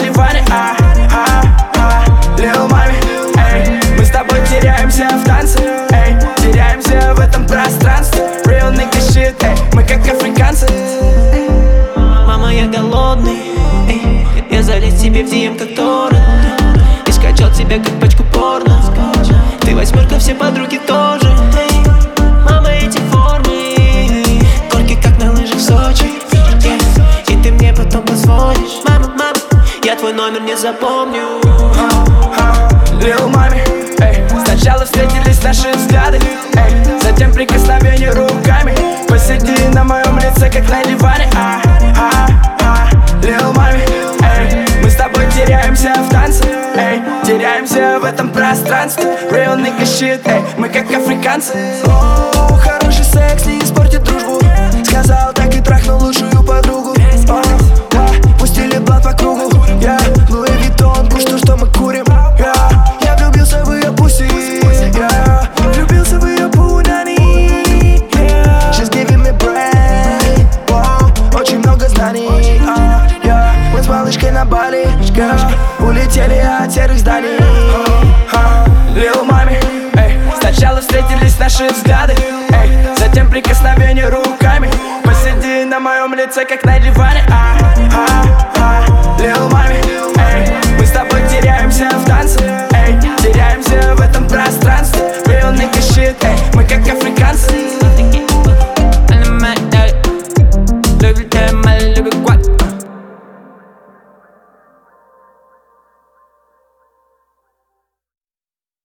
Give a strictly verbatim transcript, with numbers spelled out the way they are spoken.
диване, а, а, а, Lil Mami, эй, мы с тобой теряемся в танце, эй, теряемся в этом пространстве. Real nigga shit, эй, мы как африканцы. Мама, я голодный, эй, я залез тебе в ди эм как торрент и скачал тебя как пачку порно. Ты восьмерка, все подруги тоже, эй. Мама, эти формы горки как на лыжах в Сочи, эй. И ты мне потом позвонишь. Мама, мама, я твой номер не запомню. Lil Mami, эй, сначала встретились наши взгляды, эй, затем прикосновение руками. Посиди на моем лице, как на диване, а, а, а, Lil Mami, эй, мы с тобой теряемся в танце, эй, теряемся в этом пространстве. Real nigga shit, эй, мы как африканцы. О, хороший секс не испортит дружбу, сказал, так и трахнул лучшую подругу. О, да, пустили блат по кругу, я Луи Виттон, куш, то, что мы курим. Я, я влюбился в ее пуси, я влюбился в ее пунани. She's giving me brain, wow, очень много знаний. uh, yeah. Мы с малышкой на Бали, yeah. Улетели от серых зданий. uh, Lil Mami, эй, сначала встретились наши взгляды, эй, затем прикосновение руками. Посиди на моем лице, как на диване, а, а, а, Lil Mami, эй, мы с тобой теряемся в танце, эй, теряемся в этом пространстве. Real nigga shit, эй, мы как африканцы.